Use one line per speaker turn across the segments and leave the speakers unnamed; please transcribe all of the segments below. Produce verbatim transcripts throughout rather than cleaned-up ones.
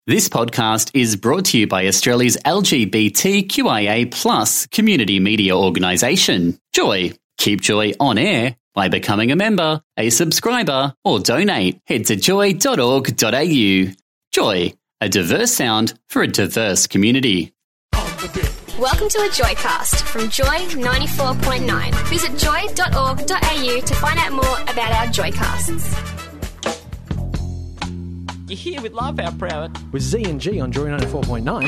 This podcast is brought to you by Australia's L G B T Q I A plus community media organisation, Joy. Keep Joy on air by becoming a member, a subscriber, or donate. Head to joy dot org dot a u. Joy, a diverse sound for a diverse community.
Welcome to a Joycast from Joy ninety-four point nine. Visit joy dot org dot a u to find out more about our Joycasts.
You're here with Laugh Out Proud.
With Z and G on Joy ninety-four point nine.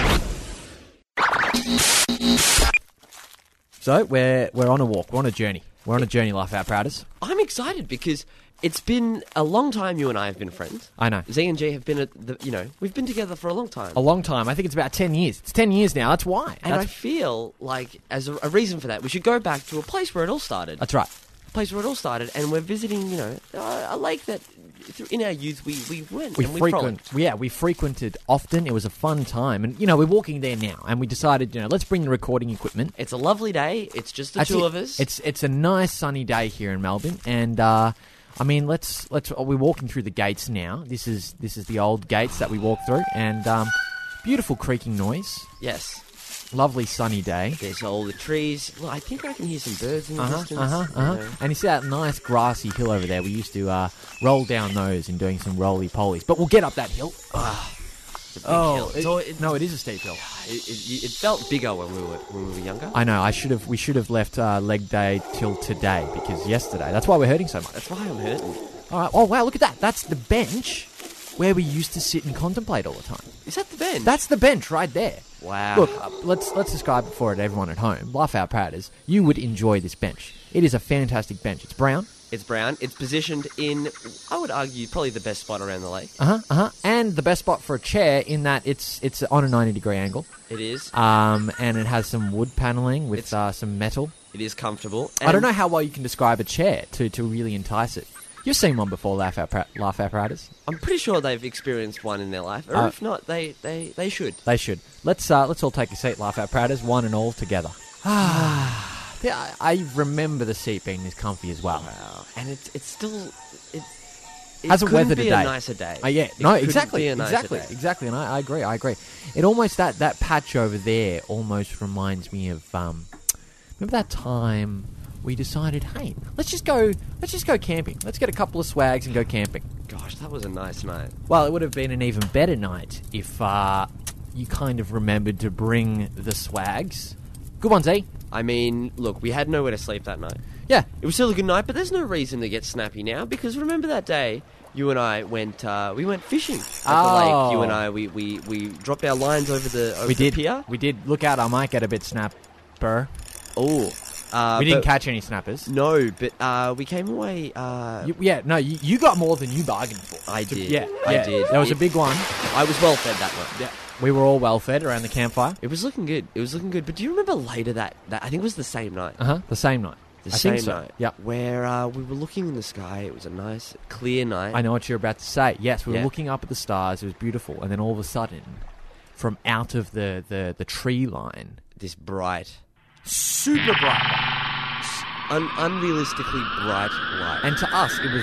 So, we're we're on a walk. We're on a journey. We're on a journey, Laugh Out Prouders.
I'm excited because it's been a long time you and I have been friends.
I know.
Z and G have been, at the, you know, we've been together for a long time.
A long time. I think it's about ten years. It's ten years now. That's why.
And
That's,
I feel like, as a, a reason for that, we should go back to a place where it all started.
that's right.
A place where it all started, and we're visiting, you know, a, a lake that, in our youth, we, we went
We
and we
frequent,
frolicked.
yeah, we frequented often. It was a fun time, and you know we're walking there now, and we decided, you know, let's bring the recording equipment.
It's a lovely day. It's just the
That's
two
it.
of us.
It's it's a nice sunny day here in Melbourne, and uh, I mean, let's let's we're walking through the gates now. This is this is the old gates that we walked through, and um, beautiful creaking noise.
Yes.
Lovely sunny day.
There's all the trees. Look, I think I can hear some birds in the
Uh-huh,
distance.
uh-huh, uh-huh.
You know.
And you see that nice grassy hill over there? We used to uh, roll down those in doing some roly-polies. But we'll get up that hill.
It's a big
Oh,
hill.
it-
It's all- it-
no, it is a steep hill.
It, it, it felt bigger when we were when we were younger.
I know. I should have. We should have left uh, leg day till today because yesterday. That's why we're hurting so much.
That's why I'm hurting.
All right. Oh wow! Look at that. That's the bench where we used to sit and contemplate all the time.
Is that the bench?
That's the bench right there.
wow.
Look, uh, let's let's describe it for it, everyone at home. Laugh Out Prouders. You would enjoy this bench. It is a fantastic bench. It's brown.
It's brown. It's positioned in, I would argue, probably the best spot around the lake.
Uh huh. Uh huh. And the best spot for a chair in that it's it's on a ninety degree angle.
It is.
Um, and it has some wood paneling with
It's-
uh, some metal.
It is comfortable.
I don't
And
know how well you can describe a chair to, to really entice it. You've seen one before, Laugh Out Pra- Laugh Apparatus.
I'm pretty sure they've experienced one in their life, or
Uh,
if not, they, they, they should.
They should. Let's uh, let's all take a seat, Laugh Out Apparatus, one and all together. Ah, yeah, I I remember the seat being this comfy as well.
Wow. And it's it's still it. It
Hasn't
couldn't
weathered
be
a day.
a nicer day.
Uh, yeah,
It
no,
couldn't
exactly,
be a nicer
exactly,
day.
exactly, and I, I agree, I agree. It almost that that patch over there almost reminds me of um, remember that time we decided, hey, let's just go, let's just go camping. Let's get a couple of swags and go camping.
Gosh, that was a nice night.
Well, it would have been an even better night if uh, you kind of remembered to bring the swags. Good one, Z.
I mean, look, we had nowhere to sleep that night.
Yeah,
It was still a good night, but there's no reason to get snappy now, because remember that day you and I went uh, we went fishing at the
Oh.
lake. You and I, we, we, we dropped our lines over the over
we
the
did.
pier.
We did. Look out, I might get a bit snapper.
Oh, uh,
we didn't
but-
catch any snappers.
No, but uh, we came away. Uh,
You, yeah, no, you, you got more than you bargained for.
I
To-
did.
Yeah,
I
yeah.
did.
There was a
It-
big one.
I was well fed that night.
Yeah, we were all well fed around the campfire.
It was looking good. It was looking good. But do you remember later that, that I think it was the same night.
Uh huh. The same night.
The
I
same
think so.
night.
Yep.
Where uh, we were looking in the sky. It was a nice, clear night.
I know what you're about to say. Yes, we were
Yeah.
looking up at the stars. It was beautiful, and then all of a sudden, from out of the the, the tree line,
This bright,
super bright.
un- unrealistically bright light.
And to us, it was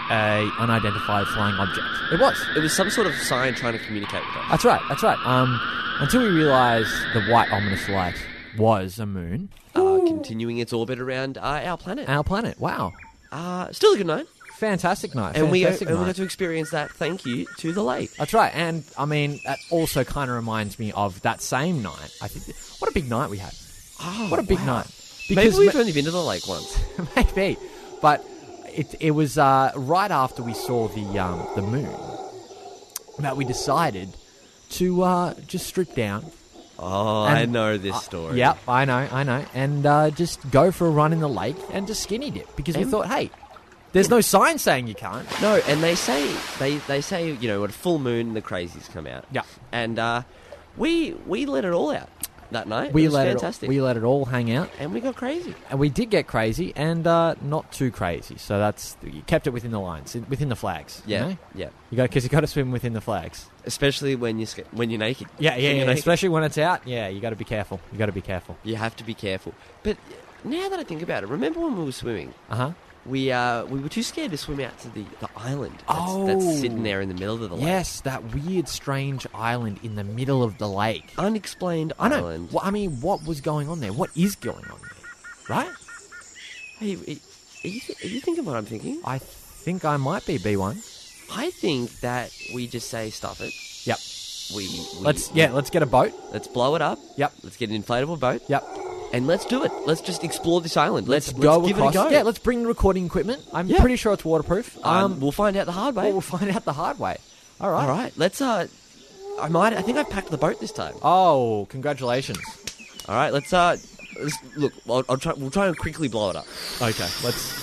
a unidentified flying object. It was.
It was some sort of sign trying to communicate with us.
That's right. That's right. Um, until we realised the white ominous light was a moon.
Uh, continuing its orbit around uh, our planet.
Our planet. Wow.
Uh, still a good night.
Fantastic night.
And we,
Fantastic
and we
night.
got to experience that thank you to the lake.
That's right. And, I mean, that also kind of reminds me of that same night. I think, what a big night we had.
Oh,
What a big
wow.
night.
Maybe
Because
we've
ma-
only been to the lake once.
maybe. But it, it was uh, right after we saw the, um, the moon that we decided to uh, just strip down.
Oh,
And-
I know this
Uh,
story.
Yep, I know, I know. And uh, just go for a run in the lake and just skinny dip. Because we
And-
thought, hey, there's no sign saying you can't.
No, and they say they, they say you know at a full moon the crazies come out.
Yeah.
And uh, we we let it all out that night.
We
it was
let
fantastic.
it we let it all hang out.
and we got crazy.
And we did get crazy and uh, not too crazy. So that's you kept it within the lines, within the flags. you
Yeah,
know?
yeah.
You got because you got to swim within the flags.
Especially when you sca- when you're naked.
Yeah,
When
yeah,
you're
yeah.
naked,
Especially when it's out. Yeah, you got to be careful. You got to be careful.
you have to be careful. But now that I think about it, remember when we were swimming?
Uh huh.
we uh, we were too scared to swim out to the, the island that's,
Oh.
that's sitting there in the middle of the lake.
Yes, that weird, strange island in the middle of the lake.
Unexplained
I know.
island.
Well, I mean, what was going on there? What is going on there? Right?
Hey, are you, th- are you thinking what I'm thinking?
I think I might be B one.
I think that we just say stuff it.
Yep.
We, we
Let's yeah, let's get a boat.
let's blow it up.
Yep.
Let's get an inflatable boat.
Yep.
And let's do it. Let's just explore this island. Let's,
Let's,
let's
go
give
across.
it a go.
Yeah, let's bring recording equipment. I'm
Yeah.
pretty sure it's waterproof.
Um, we'll find out the hard way.
well, we'll find out the hard way. All right.
All right. Let's. Uh, I might. I think I've packed the boat this time.
Oh, congratulations.
All right. Let's. Uh, let's look. I'll, I'll try. We'll try and quickly blow it up.
Okay, let's.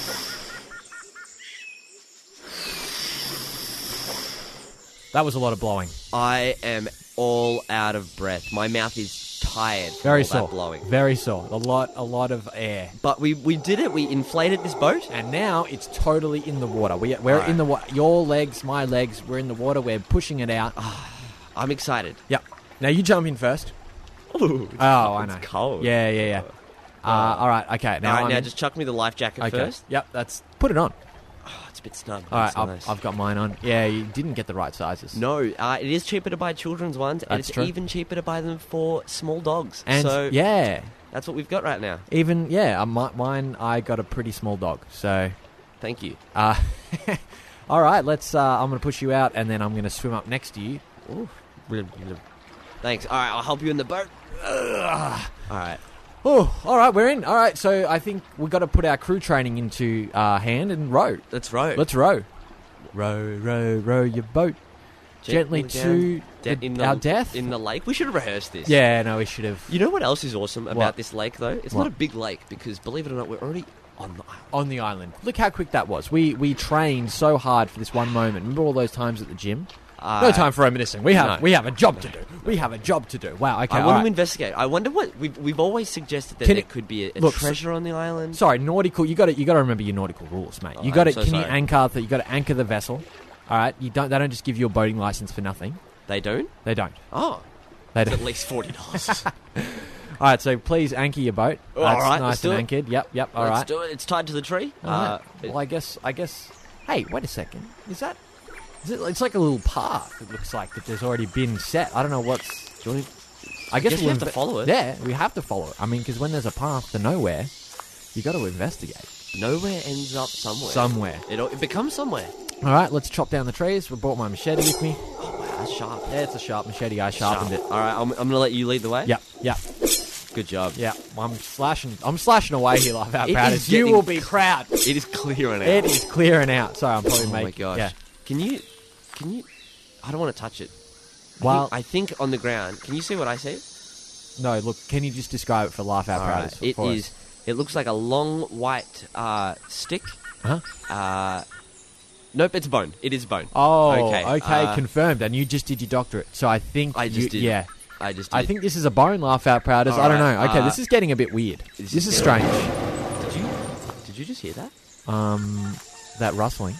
That was a lot of blowing.
I am all out of breath. My mouth is tired. From
Very
all
sore.
That blowing.
Very sore. A lot, a lot of air.
But we we did it. We inflated this boat.
And now it's totally in the water. We, we're
All right.
in the water. Your legs, my legs, we're in the water. We're pushing it out.
I'm excited.
Yep. Now you jump in first.
Ooh,
Oh, I know.
it's cold.
Yeah, yeah, yeah. Uh, all right, okay. Now,
All right.
I'm
Now
in.
just chuck me the life jacket
Okay.
first.
Yep, that's... Put it on.
Oh, it's a bit snug.
All right,
That's
I've,
nice.
I've got mine on. Yeah, you didn't get the right sizes.
No, uh, it is cheaper to buy children's ones, and
That's
it's
true.
even cheaper to buy them for small dogs.
And,
so
yeah,
that's what we've got right now.
even, yeah, uh, mi- mine, I got a pretty small dog, so...
Thank you.
Uh, all right, let's... Uh, I'm going to push you out, and then I'm going to swim up next to you.
Ooh. Thanks. All right, I'll help you in the boat. Ugh. All right.
Oh, all right, we're in. All right, so I think we've got to put our crew training into uh, hand and row.
Let's row.
Let's row. Row, row, row your boat gently, to
down.
the-
De- in the,
our death.
in the lake. We should have rehearsed this.
Yeah, no, we should have.
You know what else is awesome about
What?
this lake, though? It's
What?
not a big lake because, believe it or not, we're already on the island.
On the island. Look how quick that was. We we trained so hard for this one moment. Remember all those times at the gym?
Uh,
no time for reminiscing. We have
no.
we have a job to do. We have a job to do. Wow. Okay.
I
all
want
right.
to investigate. I wonder what we've we've always suggested that
Can
there
it-
could be a, a
look,
treasure on the island.
Sorry, nautical. You got to you got to remember your nautical rules, mate.
Oh,
You got to.
I'm so
Can you
sorry.
anchor? The, you got to anchor the vessel. All right. You don't. They don't just give you a boating license for nothing.
They don't.
They don't.
Oh,
They
it's
don't.
at least forty dollars.
All right. So please anchor your boat.
All
That's
right,
Nice
let's do
and
it.
anchored. Yep. Yep. All
Let's
right.
do it. It's tied to the tree.
All
Uh,
right. Well, I guess. I guess. Hey, wait a second. Is that? Is it? It's like a little path. It looks like that. There's already been set. I don't know what's.
do you want to-
I guess,
guess we
we'll
have to
inve-
follow it.
Yeah, we have to follow it. I mean, because when there's a path to nowhere, you got to investigate
Nowhere ends up somewhere.
somewhere.
It, it becomes somewhere.
All right, let's chop down the trees. We brought my machete with me.
Oh wow, that's sharp.
Yeah, it's a sharp machete. I sharpened
Sharp.
it.
All right, I'm, I'm going to let you lead the way.
Yep, yep,
Good job.
yep. I'm slashing. I'm slashing away here, like that.
It
Proud
is
as you
getting-
will be proud.
It is clearing out.
It is clearing out. Sorry, I'm probably
Oh my
making.
gosh.
Yeah.
Can you? Can you? I don't want to touch it. I
Well-
think, I think on the ground. Can you see what I see?
No, look. Can you just describe it for laugh out
All
proud?
right. It is. It looks like a long white uh, stick.
Huh?
Uh, nope, it's bone. It is bone.
Oh,
Okay,
okay,
uh,
confirmed. And you just did your doctorate, so I think
I just
you,
did.
Yeah,
I just. Did.
I think this is a bone laugh out prouders.
All
I don't
right,
know. Okay,
uh,
this is getting a bit weird.
this
This
is
is
getting-
strange.
Did you? Did you just hear that?
Um, that rustling.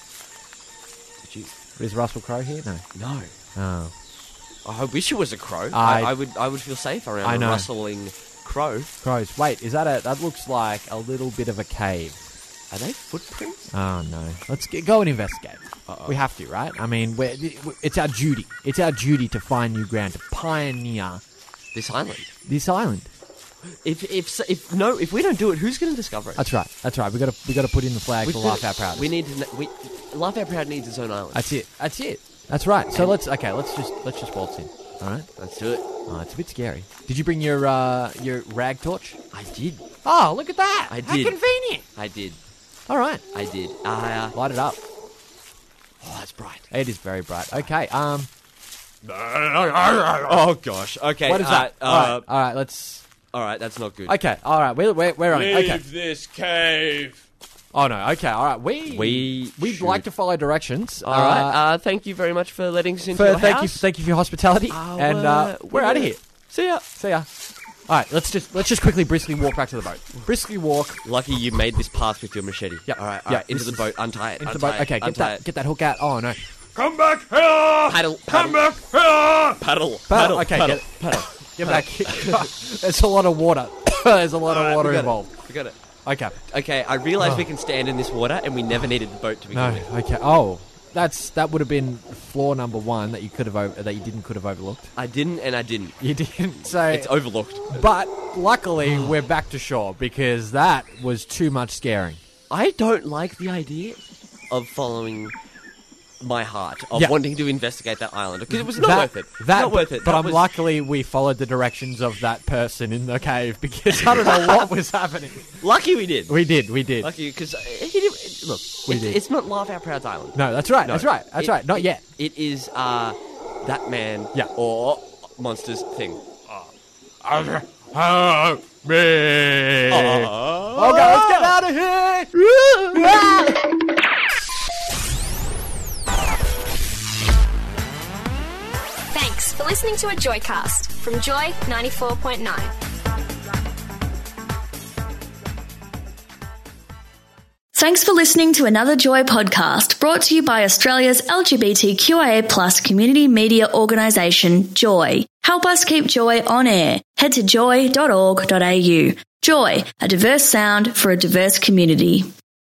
Did you?
Is Russell Crowe here? No.
No.
Oh.
I wish it was a crow.
I-
I, I would. I would feel safe around
I
a
know.
rustling crow.
Crows. Wait, is that a? That looks like a little bit of a cave.
Are they footprints?
Oh no. Let's get, go and investigate.
Uh-oh.
We have to, right? I mean, we're, it's our duty. It's our duty to find new ground, to pioneer
This island.
this island.
If if if no, if we don't do it, who's going to discover it?
That's right. That's right. We got to we got to put in the flag
We've
for
gotta-
Laugh Out Proud.
We need to. kn- We Laugh Out Proud needs its own island.
That's it. That's it. That's right. So let's okay. Let's just let's just waltz in. All right.
Let's do it.
Oh, it's a bit scary. Did you bring your uh, your rag torch?
I did.
Oh, look at that!
I
How
did.
convenient.
I did.
All right.
I did. Uh,
Light it up.
oh, that's bright.
It is very bright. Okay. Um.
Oh gosh. Okay.
What is
uh,
that?
Uh,
all right. All right. Let's.
all right. That's not good.
Okay. All right. We're we're, we're on it. Okay.
this cave.
Oh no. Okay. All right. We
We
we'd
should-
like to follow directions.
All right. Uh, thank you very much for letting us into
for,
your
thank
house.
you. Thank you for your hospitality.
Uh,
and uh,
we're-
we're out of
we're-
here.
See ya.
See ya. All right. Let's just let's just quickly briskly walk back to the boat. Briskly walk
Lucky you made this path with your machete.
Yep.
All right. All
Yep.
right. Into
This
the
is-
boat. Untie it.
into
untie
the boat.
it,
Okay. Get
untie
that
it.
get that hook out. Oh no.
Come back here!
Paddle.
Come
Paddle.
back here!
Paddle.
Paddle. Okay.
Paddle.
Get,
Paddle.
get back. There's a lot of water. There's a lot
All
of
right,
water
we got
involved.
It. We got it.
Okay.
Okay, I realise we can stand in this water, and we never needed the boat to begin
No.
with.
Okay. Oh, that's that would have been flaw number one that you could have over, that you didn't could have overlooked.
I didn't, and I didn't.
You didn't. So
It's overlooked.
But luckily, we're back to shore because that was too much scaring.
I don't like the idea of following my heart, of
Yeah.
wanting to investigate that island, because it was not
that,
worth it.
That,
not worth it.
But
That
I'm
was-
luckily we followed the directions of that person in the cave because I don't know what was happening.
Lucky we did.
We did, we did.
Lucky, because look,
We
it's,
did.
it's not Laugh Out Proud's island.
No, that's right,
No.
that's right, that's
It-
right. Not
it-
yet.
It is uh, that man
Yeah.
or monsters thing.
Help me!
Oh, God, let's get out of here!
Thanks for listening to a Joycast from Joy ninety-four point nine.
Thanks for listening to another Joy podcast brought to you by Australia's L G B T Q I A plus community media organisation, Joy. Help us keep Joy on air. Head to joy dot org dot a u. Joy, a diverse sound for a diverse community.